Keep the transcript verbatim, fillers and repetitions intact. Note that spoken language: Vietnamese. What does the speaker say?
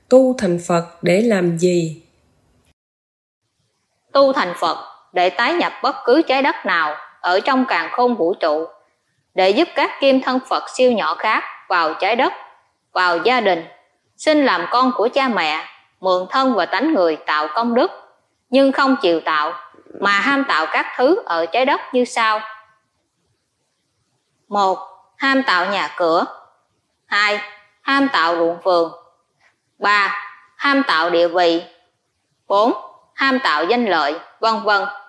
Tu thành Phật để làm gì? Tu thành Phật để tái nhập bất cứ trái đất nào ở trong càn khôn vũ trụ, để giúp các kim thân Phật siêu nhỏ khác vào trái đất, vào gia đình, xin làm con của cha mẹ, mượn thân và tánh người tạo công đức, nhưng không chịu tạo, mà ham tạo các thứ ở trái đất như sau. Một. Ham tạo nhà cửa. Hai. Ham tạo ruộng vườn. Ba. Ham tạo địa vị. Bốn. Ham tạo danh lợi, vân vân.